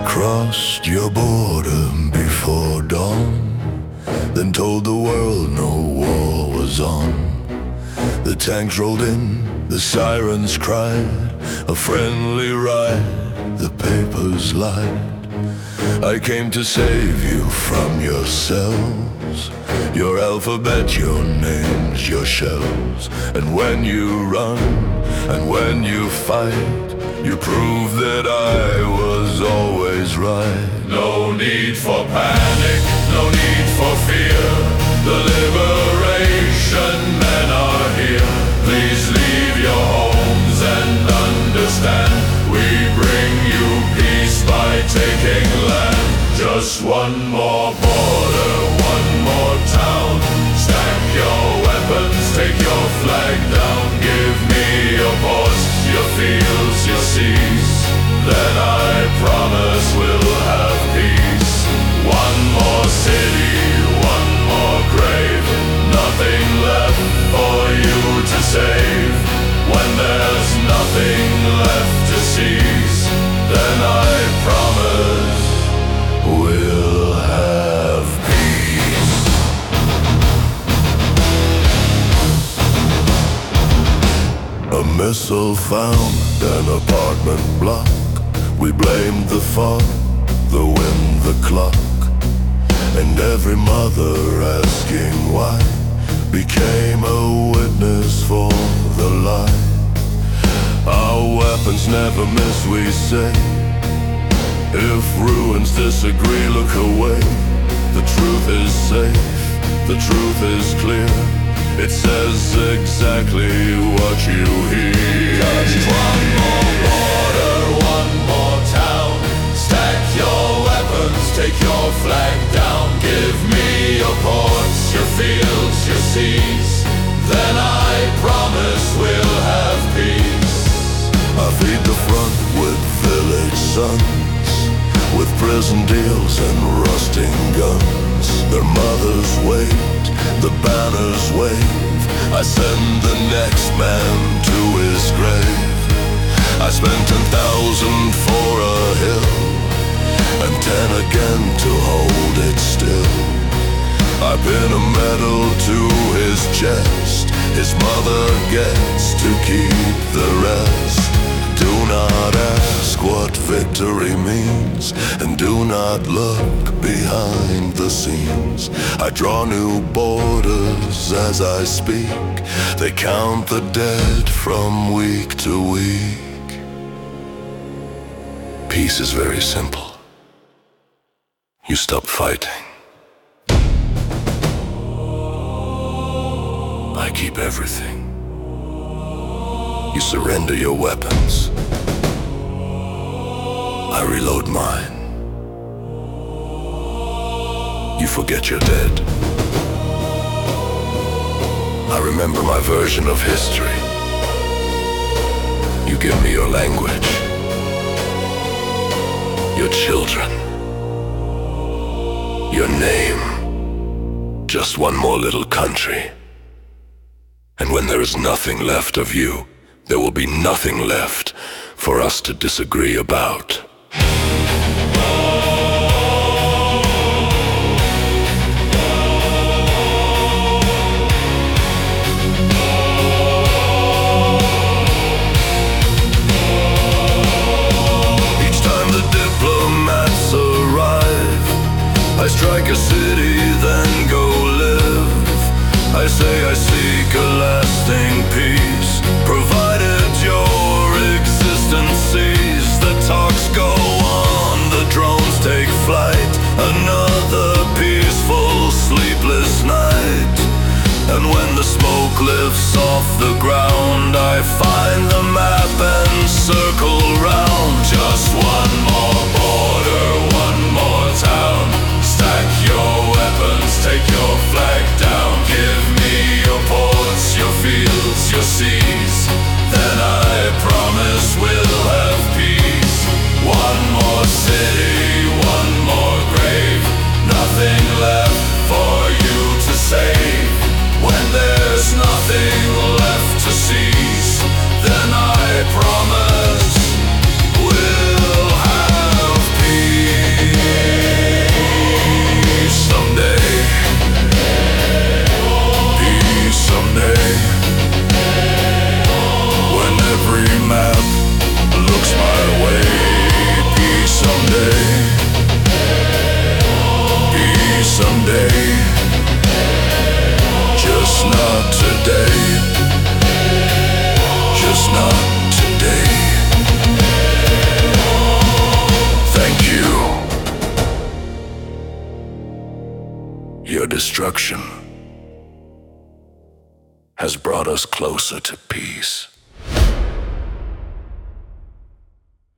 crossed your border before dawn, then told the world no war was on. The tanks rolled in, the sirens cried, a friendly ride, the papers lied. I came to save you from yourselves, your alphabet, your names, your shells. And when you run, and when you fight, you prove that I was always right. No need for panic, no need for fear. The liberation men are here. Please leave your homes and understand, we bring you peace by taking land. Just one more border, one more town. Stack your weapons, take your flag down. Give me your ports, your fields, your seas. Then I promise we'll have peace. One more city, one more grave. Nothing left for you to save. When there's nothing left to seize, then I promise we'll have peace. A missile found an apartment block. We blamed the fog, the wind, the clock. And every mother asking why became a witness for the lie. Our weapons never miss, we say. If ruins disagree, look away. The truth is safe, the truth is clear. It says exactly what you hear. Just one more border, one more town. Stack your weapons, take your flag down. Give me your ports, your fields, your seas. Then I promise we'll have peace. I feed the front with village sons, with prison deals and rusting guns. Their mothers wait, the banners wave. I send the next man to his grave. I spent 10,000 for a hill, and 10 again to hold it still. I pin a medal to his chest. His mother gets to keep the rest. Do not ask what victory means, and do not look behind the scenes. I draw new borders as I speak. They count the dead from week to week. Peace is very simple. You stop fighting. I keep everything. You surrender your weapons. I reload mine. You forget you're dead. I remember my version of history. You give me your language, your children, your name. Just one more little country. And when there is nothing left of you, there will be nothing left for us to disagree about. Each time the diplomats arrive, I strike a city, then go live. I say I seek a lasting peace, provided your existence cease. The talks go on, the drones take flight. Another peaceful, sleepless night. And when the smoke lifts off the ground, I find the map and circle round. Just one more border, one more town. Stack your weapons, take your flag down. Give me your ports, your fields, your seas. Then I promise we'll have peace. One more city, one more grave. Nothing left for you to save. When there's nothing left to seize, then I promise we'll have peace. Your destruction has brought us closer to peace.